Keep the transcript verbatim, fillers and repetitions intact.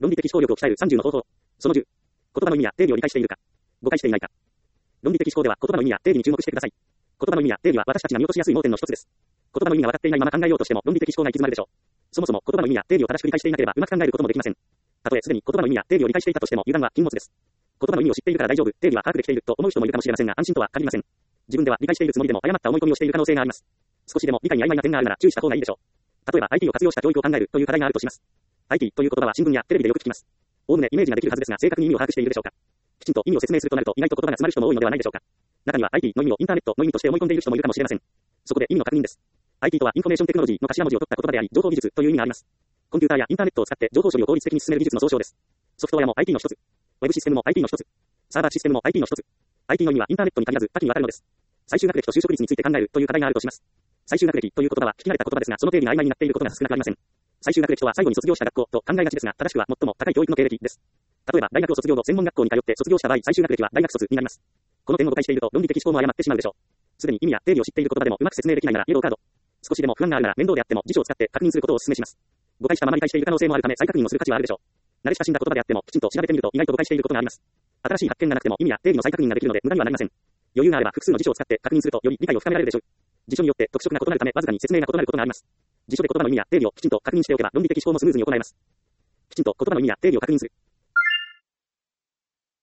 論理的思考力を鍛えるさんじゅうの方法。そのじゅう。言葉の意味や定義を理解しているか。誤解していないか。論理的思考では言葉の意味や定義に注目してください。言葉の意味や定義は私たちが見落としやすい盲点の一つです。言葉の意味が分かっていないまま考えようとしても論理的思考が行き詰まるでしょう。そもそも言葉の意味や定義を正しく理解していなければうまく考えることもできません。たとえすでに言葉の意味や定義を理解していたとしても油断は禁物です。言葉の意味を知っているから大丈夫、定義は把握できていると思う人もいるかもしれませんが安心とは限りません。自分では理解しているつもりでも誤った思い込みをしている可能性があります。少しでも理解に曖昧な点があるなら注意した方がいいでしょう。例えば アイティー を活用した教育を考えるという課題があるとします。アイティー という言葉は新聞やテレビでよく聞きます。おおむねイメージができるはずですが正確に意味を把握しているでしょうか。きちんと意味を説明するとなると意外と言葉が詰まる人も多いのではないでしょうか。中には アイティー の意味をインターネットの意味として思い込んでいる人もいるかもしれません。そこで意味の確認です。アイティー とはインフォメーションテクノロジーの頭文字を取った言葉であり、情報技術という意味があります。コンピューターやインターネットを使って情報処理を効率的に進める技術の総称です。ソフトウェアも アイティー の一つ。ウェブシステムも アイティー の一つ。サーバーシステムも アイティー の一つ。アイティー の意味はインターネットに限らず多岐にわたるのです。最終学歴と就職率について考えるという課題があるとします。最終学歴という言葉は聞き慣れた言葉ですが、その定義が曖昧になっていることが少なくありません。最終学歴とは最後に卒業した学校と考えがちですが、正しくは最も高い教育の経歴です。例えば大学を卒業後専門学校に通って卒業した場合、最終学歴は大学卒になります。この点を誤解していると論理的思考も誤ってしまうでしょう。すでに意味や定義を知っている言葉でもうまく説明できないならイエローカード。少しでも不安があるなら面倒であっても辞書を使って確認することをお勧めします。誤解したまま理解している可能性もあるため再確認をする価値はあるでしょう。慣れ親しんだ言葉であってもきちんと調べてみると意外と誤解していることがあります。新しい発見がなくても意味や定義の再確認ができるので無駄にはなりません。余裕があれば複数の辞書を使って確認するとより理解を深められるでしょう。辞書によって特色が異なるためわずかに説明が異なることがあります。辞書で言葉の意味や定義をきちんと確認しておけば論理的思考もスムーズに行えます。きちんと言葉の意味や定義を確認する。